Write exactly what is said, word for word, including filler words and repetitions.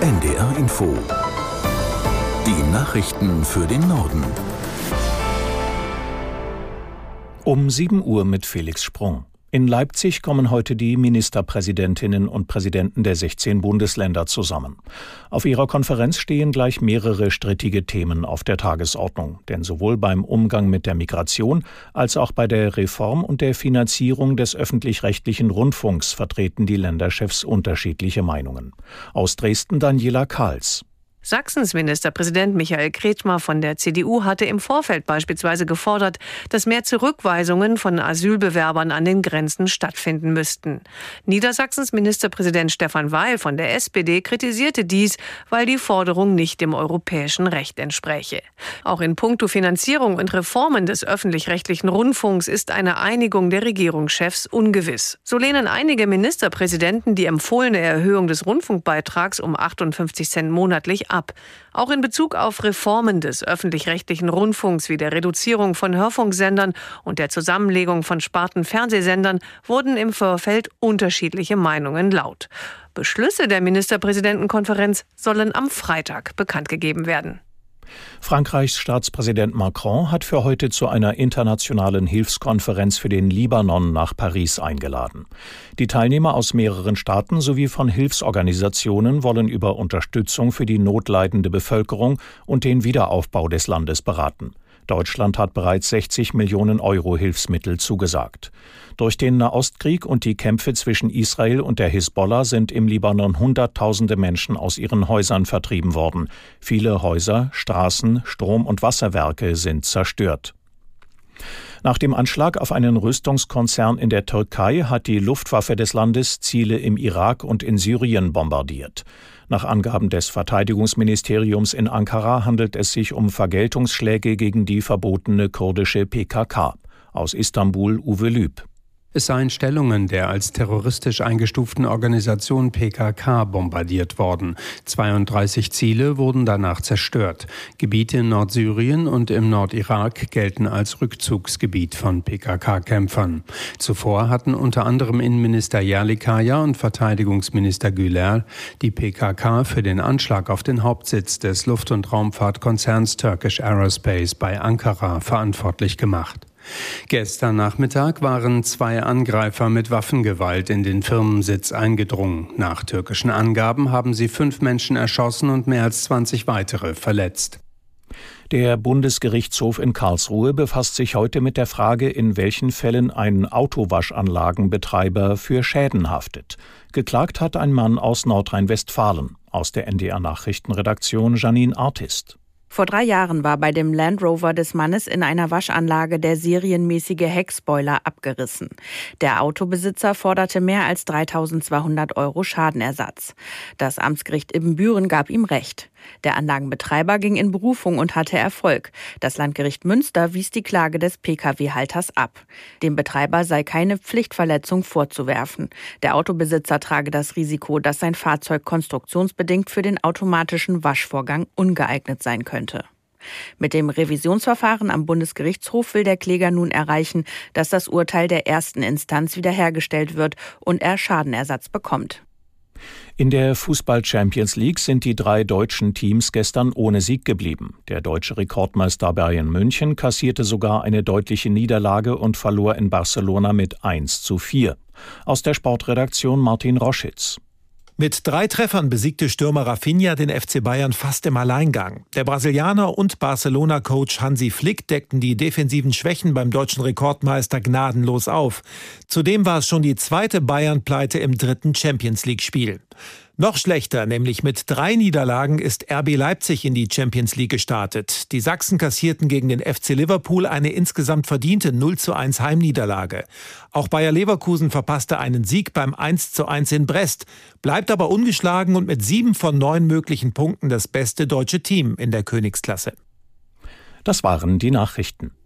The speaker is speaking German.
N D R Info. Die Nachrichten für den Norden. Um sieben Uhr mit Felix Sprung. In Leipzig kommen heute die Ministerpräsidentinnen und Präsidenten der sechzehn Bundesländer zusammen. Auf ihrer Konferenz stehen gleich mehrere strittige Themen auf der Tagesordnung. Denn sowohl beim Umgang mit der Migration als auch bei der Reform und der Finanzierung des öffentlich-rechtlichen Rundfunks vertreten die Länderchefs unterschiedliche Meinungen. Aus Dresden Daniela Kahls. Sachsens Ministerpräsident Michael Kretschmer von der C D U hatte im Vorfeld beispielsweise gefordert, dass mehr Zurückweisungen von Asylbewerbern an den Grenzen stattfinden müssten. Niedersachsens Ministerpräsident Stefan Weil von der S P D kritisierte dies, weil die Forderung nicht dem europäischen Recht entspräche. Auch in puncto Finanzierung und Reformen des öffentlich-rechtlichen Rundfunks ist eine Einigung der Regierungschefs ungewiss. So lehnen einige Ministerpräsidenten die empfohlene Erhöhung des Rundfunkbeitrags um achtundfünfzig Cent monatlich ab. Auch in Bezug auf Reformen des öffentlich-rechtlichen Rundfunks wie der Reduzierung von Hörfunksendern und der Zusammenlegung von Sparten-Fernsehsendern wurden im Vorfeld unterschiedliche Meinungen laut. Beschlüsse der Ministerpräsidentenkonferenz sollen am Freitag bekannt gegeben werden. Frankreichs Staatspräsident Macron hat für heute zu einer internationalen Hilfskonferenz für den Libanon nach Paris eingeladen. Die Teilnehmer aus mehreren Staaten sowie von Hilfsorganisationen wollen über Unterstützung für die notleidende Bevölkerung und den Wiederaufbau des Landes beraten. Deutschland hat bereits sechzig Millionen Euro Hilfsmittel zugesagt. Durch den Nahostkrieg und die Kämpfe zwischen Israel und der Hisbollah sind im Libanon Hunderttausende Menschen aus ihren Häusern vertrieben worden. Viele Häuser, Straßen, Strom- und Wasserwerke sind zerstört. Nach dem Anschlag auf einen Rüstungskonzern in der Türkei hat die Luftwaffe des Landes Ziele im Irak und in Syrien bombardiert. Nach Angaben des Verteidigungsministeriums in Ankara handelt es sich um Vergeltungsschläge gegen die verbotene kurdische P K K. Aus Istanbul Uwe Lüb. Es seien Stellungen der als terroristisch eingestuften Organisation P K K bombardiert worden. zweiunddreißig Ziele wurden danach zerstört. Gebiete in Nordsyrien und im Nordirak gelten als Rückzugsgebiet von P K K-Kämpfern. Zuvor hatten unter anderem Innenminister Yerlikaya und Verteidigungsminister Güler die P K K für den Anschlag auf den Hauptsitz des Luft- und Raumfahrtkonzerns Turkish Aerospace bei Ankara verantwortlich gemacht. Gestern Nachmittag waren zwei Angreifer mit Waffengewalt in den Firmensitz eingedrungen. Nach türkischen Angaben haben sie fünf Menschen erschossen und mehr als zwanzig weitere verletzt. Der Bundesgerichtshof in Karlsruhe befasst sich heute mit der Frage, in welchen Fällen ein Autowaschanlagenbetreiber für Schäden haftet. Geklagt hat ein Mann aus Nordrhein-Westfalen. Aus der N D R-Nachrichtenredaktion Janine Artist. Vor drei Jahren war bei dem Land Rover des Mannes in einer Waschanlage der serienmäßige Heckspoiler abgerissen. Der Autobesitzer forderte mehr als dreitausendzweihundert Euro Schadenersatz. Das Amtsgericht Ibbenbüren gab ihm Recht. Der Anlagenbetreiber ging in Berufung und hatte Erfolg. Das Landgericht Münster wies die Klage des P K W-Halters ab. Dem Betreiber sei keine Pflichtverletzung vorzuwerfen. Der Autobesitzer trage das Risiko, dass sein Fahrzeug konstruktionsbedingt für den automatischen Waschvorgang ungeeignet sein könnte. Mit dem Revisionsverfahren am Bundesgerichtshof will der Kläger nun erreichen, dass das Urteil der ersten Instanz wiederhergestellt wird und er Schadenersatz bekommt. In der Fußball-Champions League sind die drei deutschen Teams gestern ohne Sieg geblieben. Der deutsche Rekordmeister Bayern München kassierte sogar eine deutliche Niederlage und verlor in Barcelona mit eins zu vier. Aus der Sportredaktion Martin Roschitz. Mit drei Treffern besiegte Stürmer Rafinha den F C Bayern fast im Alleingang. Der Brasilianer und Barcelona-Coach Hansi Flick deckten die defensiven Schwächen beim deutschen Rekordmeister gnadenlos auf. Zudem war es schon die zweite Bayern-Pleite im dritten Champions-League-Spiel. Noch schlechter, nämlich mit drei Niederlagen, ist R B Leipzig in die Champions League gestartet. Die Sachsen kassierten gegen den F C Liverpool eine insgesamt verdiente null zu eins Heimniederlage. Auch Bayer Leverkusen verpasste einen Sieg beim eins zu eins in Brest, bleibt aber ungeschlagen und mit sieben von neun möglichen Punkten das beste deutsche Team in der Königsklasse. Das waren die Nachrichten.